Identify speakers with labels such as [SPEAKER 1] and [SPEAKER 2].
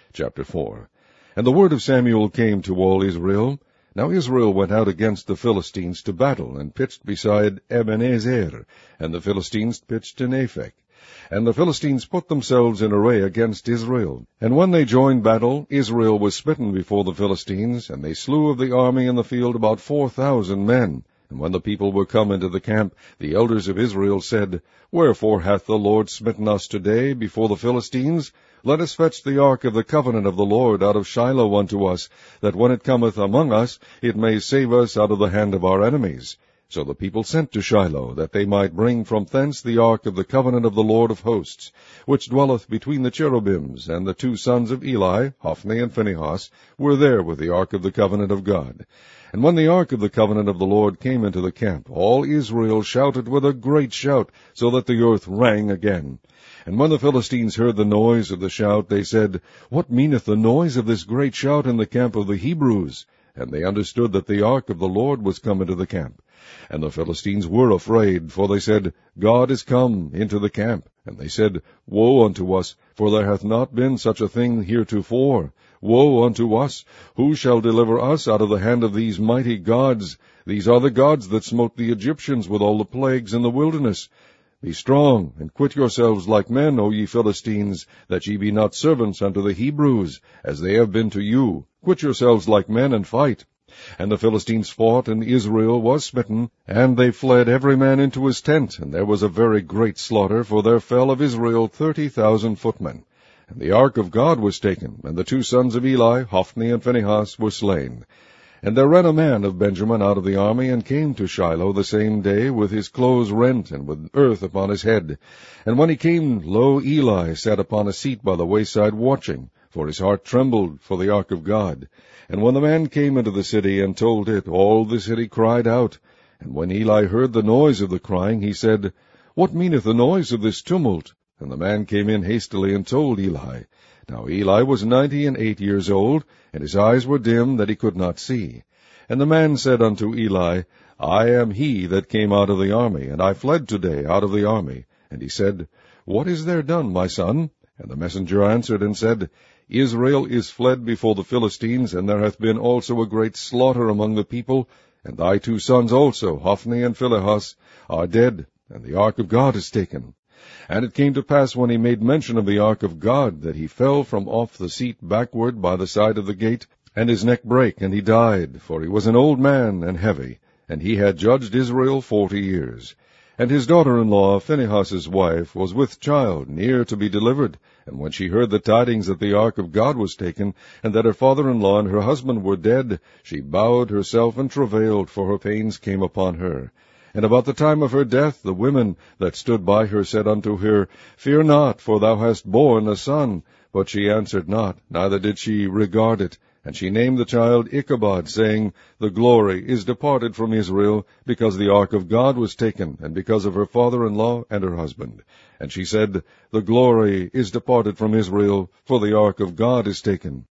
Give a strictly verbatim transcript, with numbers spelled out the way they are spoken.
[SPEAKER 1] Chapter four. And the word of Samuel came to all Israel. Now Israel went out against the Philistines to battle, and pitched beside Ebenezer, and the Philistines pitched in Aphek. And the Philistines put themselves in array against Israel. And when they joined battle, Israel was smitten before the Philistines, and they slew of the army in the field about four thousand men. And when the people were come into the camp, the elders of Israel said, Wherefore hath the Lord smitten us today before the Philistines? Let us fetch the ark of the covenant of the Lord out of Shiloh unto us, that when it cometh among us, it may save us out of the hand of our enemies. So the people sent to Shiloh, that they might bring from thence the ark of the covenant of the Lord of hosts, which dwelleth between the cherubims, and the two sons of Eli, Hophni and Phinehas, were there with the ark of the covenant of God. And when the ark of the covenant of the Lord came into the camp, all Israel shouted with a great shout, so that the earth rang again. And when the Philistines heard the noise of the shout, they said, What meaneth the noise of this great shout in the camp of the Hebrews? And they understood that the ark of the Lord was come into the camp. And the Philistines were afraid, for they said, God is come into the camp. And they said, Woe unto us, for there hath not been such a thing heretofore. Woe unto us! Who shall deliver us out of the hand of these mighty gods? These are the gods that smote the Egyptians with all the plagues in the wilderness. Be strong, and quit yourselves like men, O ye Philistines, that ye be not servants unto the Hebrews, as they have been to you. Quit yourselves like men, and fight. And the Philistines fought, and Israel was smitten, and they fled every man into his tent, and there was a very great slaughter, for there fell of Israel thirty thousand footmen. And the ark of God was taken, and the two sons of Eli, Hophni and Phinehas, were slain. And there ran a man of Benjamin out of the army, and came to Shiloh the same day, with his clothes rent, and with earth upon his head. And when he came, lo, Eli sat upon a seat by the wayside watching, for his heart trembled for the ark of God. And when the man came into the city, and told it, all the city cried out. And when Eli heard the noise of the crying, he said, What meaneth the noise of this tumult? And the man came in hastily, and told Eli. Now Eli was ninety and eight years old, and his eyes were dim, that he could not see. And the man said unto Eli, I am he that came out of the army, and I fled today out of the army. And he said, What is there done, my son? And the messenger answered and said, Israel is fled before the Philistines, and there hath been also a great slaughter among the people, and thy two sons also, Hophni and Phinehas, are dead, and the ark of God is taken. And it came to pass, when he made mention of the ark of God, that he fell from off the seat backward by the side of the gate, and his neck brake, and he died, for he was an old man and heavy, and he had judged Israel forty years. And his daughter-in-law, Phinehas's wife, was with child, near to be delivered. And when she heard the tidings that the ark of God was taken, and that her father-in-law and her husband were dead, she bowed herself and travailed, for her pains came upon her. And about the time of her death, the women that stood by her said unto her, Fear not, for thou hast borne a son. But she answered not, neither did she regard it. And she named the child Ichabod, saying, The glory is departed from Israel, because the ark of God was taken, and because of her father-in-law and her husband. And she said, The glory is departed from Israel, for the ark of God is taken.